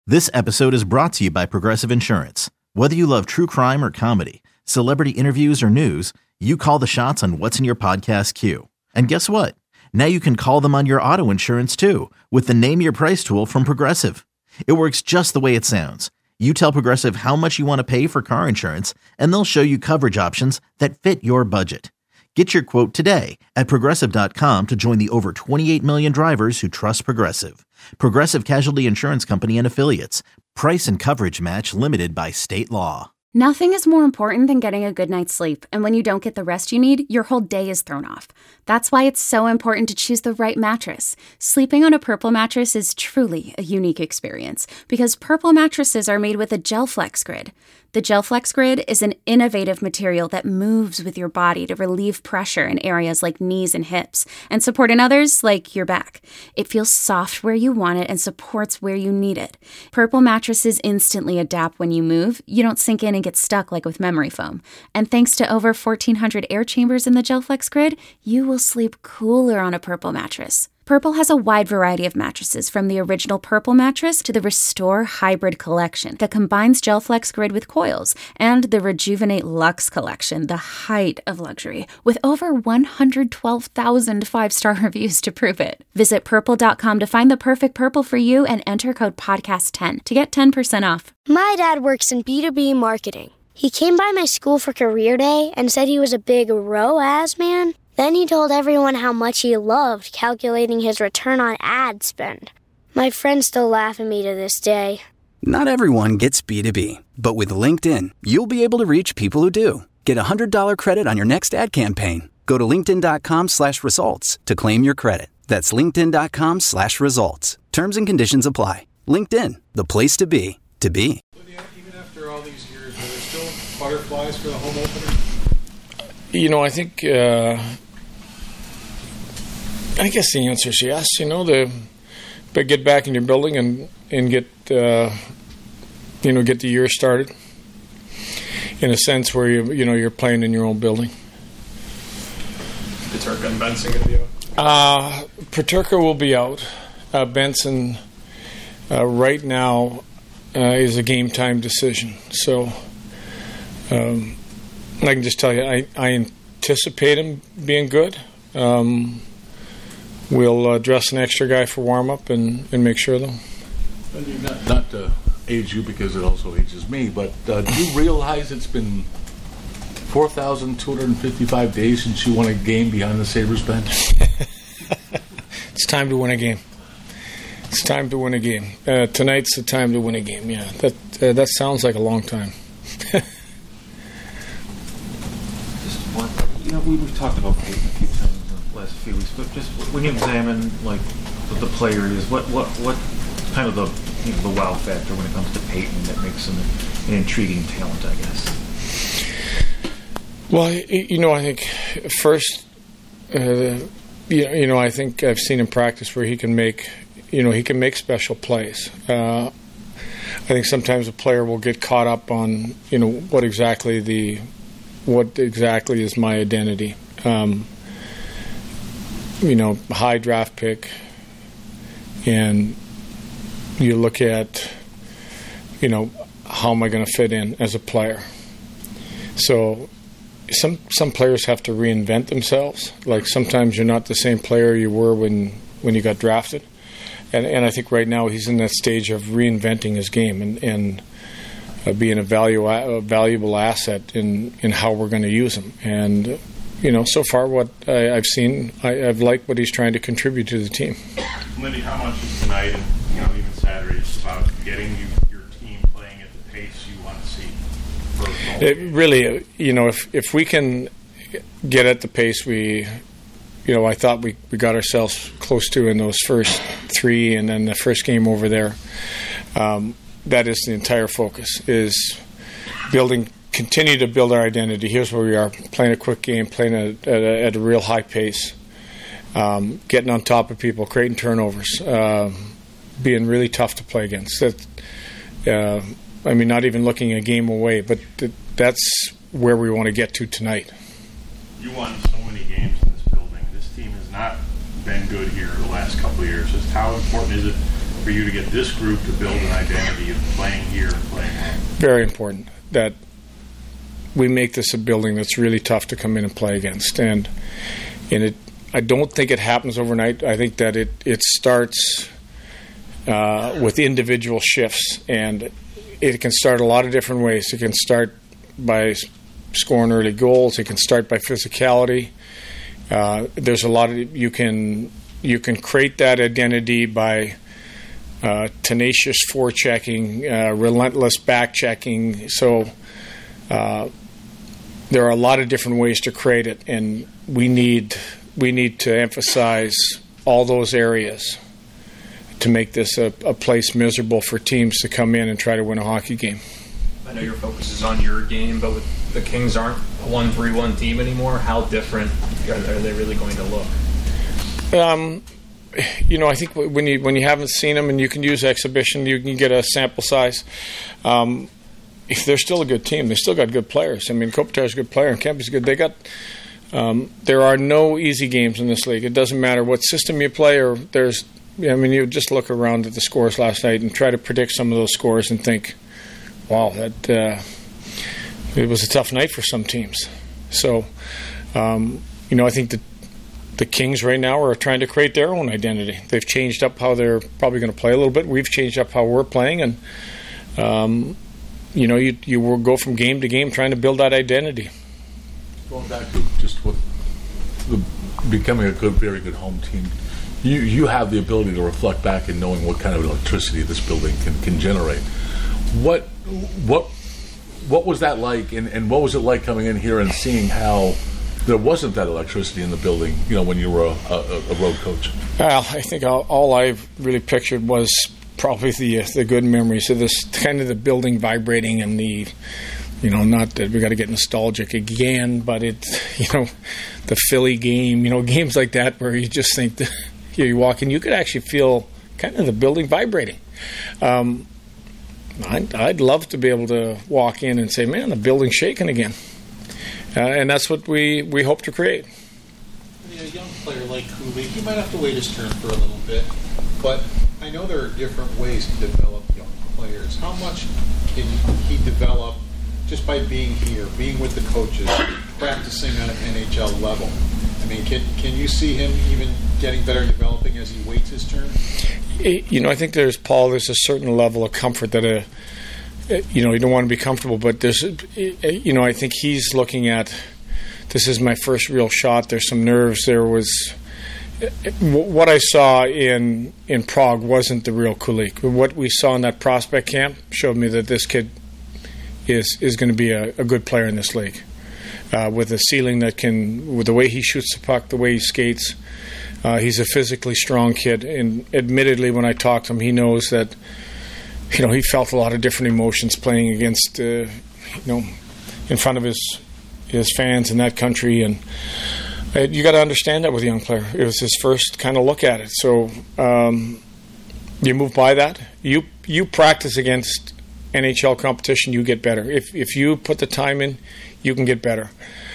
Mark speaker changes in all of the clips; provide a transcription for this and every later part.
Speaker 1: This episode is brought to you by Progressive Insurance. Whether you love true crime or comedy, celebrity interviews or news, you call the shots on what's in your podcast queue. And guess what? Now you can call them on your auto insurance too with the Name Your Price tool from Progressive. It works just the way it sounds. You tell Progressive how much you want to pay for car insurance, and they'll show you coverage options that fit your budget. Get your quote today at Progressive.com to join the over 28 million drivers who trust Progressive. Progressive Casualty Insurance Company and Affiliates. Price and coverage match limited by state law.
Speaker 2: Nothing is more important than getting a good night's sleep, and when you don't get the rest you need, your whole day is thrown off. That's why it's so important to choose the right mattress. Sleeping on a Purple mattress is truly a unique experience because Purple mattresses are made with a GelFlex Grid. The GelFlex Grid is an innovative material that moves with your body to relieve pressure in areas like knees and hips and support in others like your back. It feels soft where you want it and supports where you need it. Purple mattresses instantly adapt when you move. You don't sink in and get stuck like with memory foam. And thanks to over 1,400 air chambers in the GelFlex Grid, you will sleep cooler on a Purple mattress. Purple has a wide variety of mattresses, from the original Purple mattress to the Restore Hybrid collection that combines GelFlex Grid with coils, and the Rejuvenate Luxe collection, the height of luxury, with over 112,000 five-star reviews to prove it. Visit Purple.com to find the perfect Purple for you and enter code PODCAST10 to get 10% off.
Speaker 3: My dad works in B2B marketing. He came by my school for career day and said he was a big ROAS man. Then he told everyone how much he loved calculating his return on ad spend. My friends still laugh at me to this day.
Speaker 4: Not everyone gets B2B, but with LinkedIn, you'll be able to reach people who do. Get a $100 credit on your next ad campaign. Go to linkedin.com/results to claim your credit. That's linkedin.com/results. Terms and conditions apply. LinkedIn, the place to be, to be.
Speaker 5: Even after all these years, are there still butterflies for the home opener? I think... I guess the answer is yes. But get back in your building and get get the year started in a sense where you're playing in your own building.
Speaker 6: Peterka and Benson going to be out?
Speaker 5: Peterka will be out. Benson right now is a game time decision. So I can just tell you I anticipate him being good. We'll dress an extra guy for warm-up and make sure, though.
Speaker 6: Not to age you because it also ages me, but do you realize it's been 4,255 days since you won a game behind the Sabres bench?
Speaker 5: It's time to win a game. It's time to win a game. Tonight's the time to win a game, yeah. That sounds like a long time.
Speaker 7: Just one, we've talked about Peyton a few times in the last few weeks, but just when you examine what the player is, what kind of the wow factor when it comes to Peyton that makes him an intriguing talent, I guess.
Speaker 5: Well, I think first, I think I've seen him practice where he can make special plays. I think sometimes a player will get caught up on what exactly is my identity. High draft pick, and you look at, how am I going to fit in as a player? So some players have to reinvent themselves. Like sometimes you're not the same player you were when you got drafted. And I think right now he's in that stage of reinventing his game and being a valuable asset in how we're going to use him. And so far what I've seen, I've liked what he's trying to contribute to the team.
Speaker 8: Lindy, how much is tonight and even Saturday just about getting your team playing at the pace you want to see?
Speaker 5: It really, if we can get at the pace we I thought we got ourselves close to in those first three, and then the first game over there. That is the entire focus, is continue to build our identity. Here's where we are, playing a quick game, playing at a real high pace, getting on top of people, creating turnovers, being really tough to play against. Not even looking a game away, but that's where we want to get to tonight.
Speaker 8: You won so many games in this building. This team has not been good here the last couple of years. Just how important is it for for you to get this group to build an identity of playing here and playing home?
Speaker 5: Very important that we make this a building that's really tough to come in and play against. And I don't think it happens overnight. I think that it starts with individual shifts, and it can start a lot of different ways. It can start by scoring early goals. It can start by physicality. There's a lot of you can create that identity by tenacious forechecking, relentless back-checking. So there are a lot of different ways to create it, and we need to emphasize all those areas to make this a place miserable for teams to come in and try to win a hockey game.
Speaker 9: I know your focus is on your game, but with the Kings aren't a 1-3-1 team anymore. How different are they really going to look?
Speaker 5: I think when you haven't seen them and you can use exhibition, you can get a sample size. If they're still a good team, they still got good players. I mean, Kopitar's a good player and Kempe's good. They got. There are no easy games in this league. It doesn't matter what system you play, or there's. I mean, you just look around at the scores last night and try to predict some of those scores and think, wow, that it was a tough night for some teams. So, I think that the Kings right now are trying to create their own identity. They've changed up how they're probably going to play a little bit. We've changed up how we're playing, and you will go from game to game trying to build that identity.
Speaker 6: Going back to just what becoming a very good home team, you have the ability to reflect back and knowing what kind of electricity this building can generate. What was that like, and what was it like coming in here and seeing how there wasn't that electricity in the building, when you were a road coach?
Speaker 5: Well, I think all I really pictured was probably the good memories of this kind of the building vibrating and the, not that we got to get nostalgic again, but the Philly game, games like that where you just think that you walk in, you could actually feel kind of the building vibrating. I'd love to be able to walk in and say, man, the building's shaking again. And that's what we hope to create.
Speaker 10: A young player like Kulich, he might have to wait his turn for a little bit, but I know there are different ways to develop young players. How much can he develop just by being here, being with the coaches, practicing on an NHL level? I mean, can you see him even getting better, developing as he waits his turn?
Speaker 5: I think there's a certain level of comfort that you don't want to be comfortable, but there's, I think he's looking at, this is my first real shot. There's some nerves. There was, what I saw in Prague wasn't the real Kulich. What we saw in that prospect camp showed me that this kid is going to be a good player in this league, with a ceiling with the way he shoots the puck, the way he skates. He's a physically strong kid, and admittedly, when I talk to him, he knows that. He felt a lot of different emotions playing against, in front of his fans in that country, and you got to understand that with a young player. It was his first kind of look at it, so you move by that. You practice against NHL competition, you get better. If you put the time in, you can get better.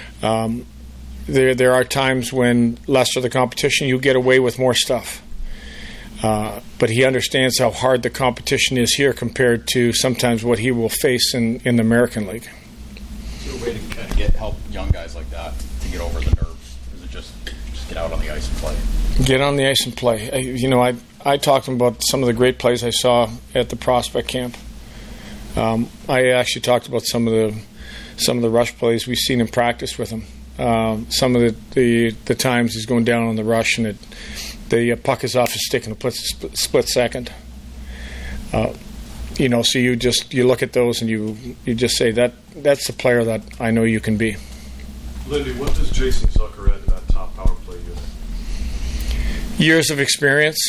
Speaker 5: There are times when lesser the competition, you get away with more stuff. But he understands how hard the competition is here compared to sometimes what he will face in the American League.
Speaker 11: Is there a way to kind of help young guys like that to get over the nerves? Is it just get out on the ice and play?
Speaker 5: Get on the ice and play. I talked to him about some of the great plays I saw at the prospect camp. I actually talked about some of the rush plays we've seen in practice with him. Some of the times he's going down on the rush and the puck is off his stick in a split second. So you look at those and you just say that's the player that I know you can be.
Speaker 12: Lindy, what does Jason Zucker add to that top power play unit?
Speaker 5: Years of experience.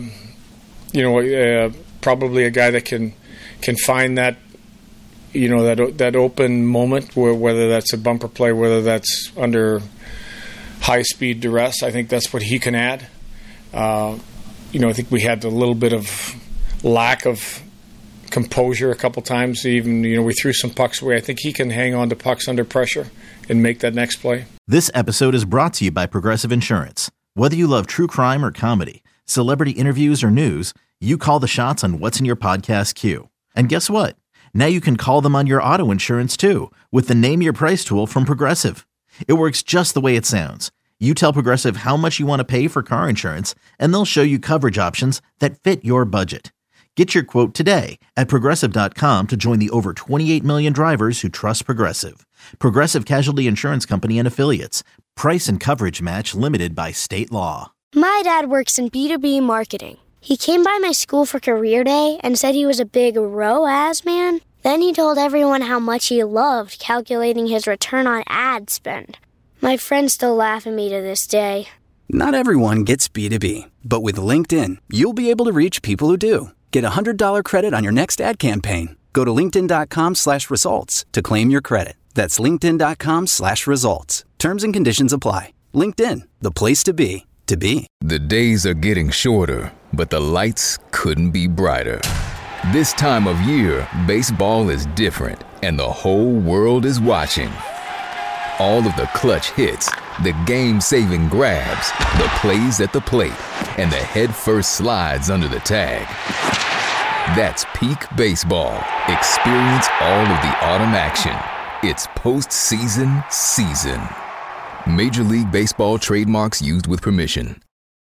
Speaker 5: Probably a guy that can find that. That open moment, whether that's a bumper play, whether that's under high-speed duress. I think that's what he can add. I think we had a little bit of lack of composure a couple times. Even, we threw some pucks away. I think he can hang on to pucks under pressure and make that next play.
Speaker 1: This episode is brought to you by Progressive Insurance. Whether you love true crime or comedy, celebrity interviews, or news, you call the shots on what's in your podcast queue. And guess what? Now you can call them on your auto insurance too with the Name Your Price tool from Progressive. It works just the way it sounds. You tell Progressive how much you want to pay for car insurance, and they'll show you coverage options that fit your budget. Get your quote today at Progressive.com to join the over 28 million drivers who trust Progressive. Progressive Casualty Insurance Company and Affiliates. Price and coverage match limited by state law.
Speaker 3: My dad works in B2B marketing. He came by my school for career day and said he was a big ROAS man. Then he told everyone how much he loved calculating his return on ad spend. My friends still laugh at me to this day.
Speaker 4: Not everyone gets B2B, but with LinkedIn, you'll be able to reach people who do. Get a $100 credit on your next ad campaign. Go to linkedin.com/results to claim your credit. That's linkedin.com/results. Terms and conditions apply. LinkedIn, the place to be, to be.
Speaker 13: The days are getting shorter, but the lights couldn't be brighter. This time of year, baseball is different, and the whole world is watching. All of the clutch hits, the game-saving grabs, the plays at the plate, and the head-first slides under the tag. That's peak baseball. Experience all of the autumn action. It's postseason season. Major League Baseball trademarks used with permission.